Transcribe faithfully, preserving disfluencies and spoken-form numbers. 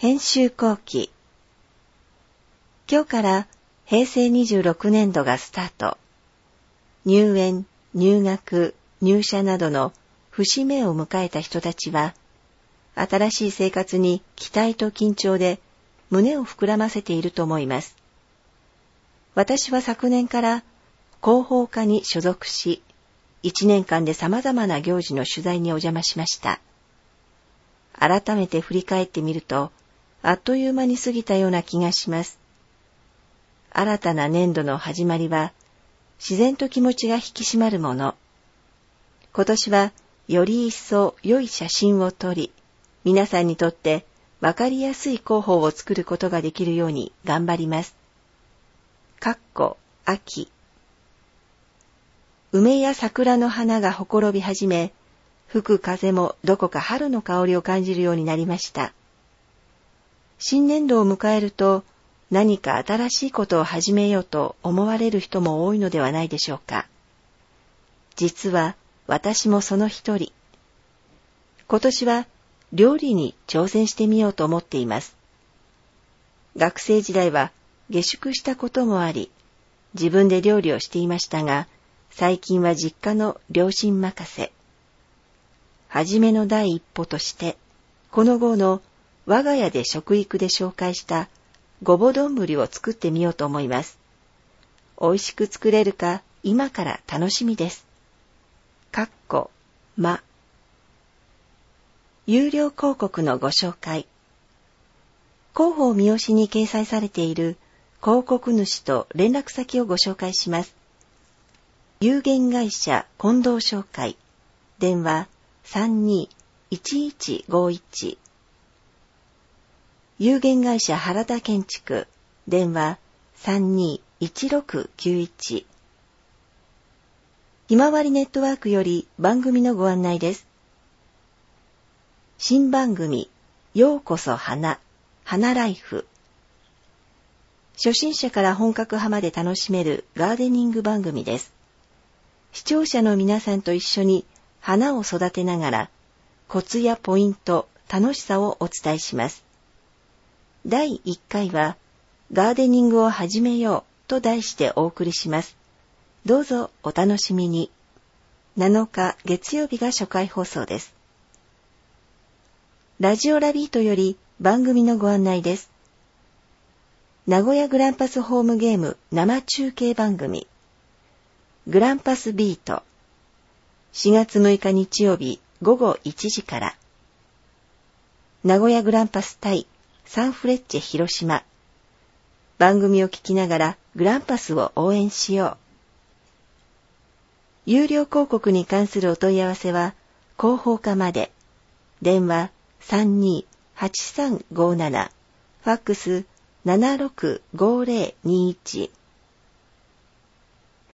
編集後期。今日から平成にじゅうろくねんどがスタート。入園、入学、入社などの節目を迎えた人たちは、新しい生活に期待と緊張で胸を膨らませていると思います。私は昨年から広報課に所属し、いちねんかんで様々な行事の取材にお邪魔しました。改めて振り返ってみると、あっという間に過ぎたような気がします。新たな年度の始まりは、自然と気持ちが引き締まるもの。今年はより一層良い写真を撮り、皆さんにとってわかりやすい広報を作ることができるように頑張ります。かっこ秋。梅や桜の花がほころび始め、吹く風もどこか春の香りを感じるようになりました。新年度を迎えると、何か新しいことを始めようと思われる人も多いのではないでしょうか。実は私もその一人。今年は料理に挑戦してみようと思っています。学生時代は下宿したこともあり、自分で料理をしていましたが、最近は実家の両親任せ。はじめの第一歩として、この号の我が家で食育で紹介したごぼ丼を作ってみようと思います。美味しく作れるか今から楽しみです。かっこま。有料広告のご紹介。広報三好に掲載されている広告主と連絡先をご紹介します。有限会社近藤商会。電話 さんにーいちいちごいち。有限会社原田建築。電話 さんにーいちろくきゅういち。ひまわりネットワークより番組のご案内です。新番組、ようこそ花、花ライフ。初心者から本格派まで楽しめるガーデニング番組です。視聴者の皆さんと一緒に花を育てながら、コツやポイント、楽しさをお伝えします。だいいっかいは、ガーデニングを始めようと題してお送りします。どうぞお楽しみに。なのか月曜日が初回放送です。ラジオラビートより番組のご案内です。名古屋グランパスホームゲーム生中継番組。グランパスビート。しがつむいか日曜日ごごいちじから。名古屋グランパス対サンフレッチェ広島。番組を聞きながらグランパスを応援しよう。有料広告に関するお問い合わせは広報課まで。電話 さんにーはちさんごーなな。ファックス ななろくごーぜろにーいち。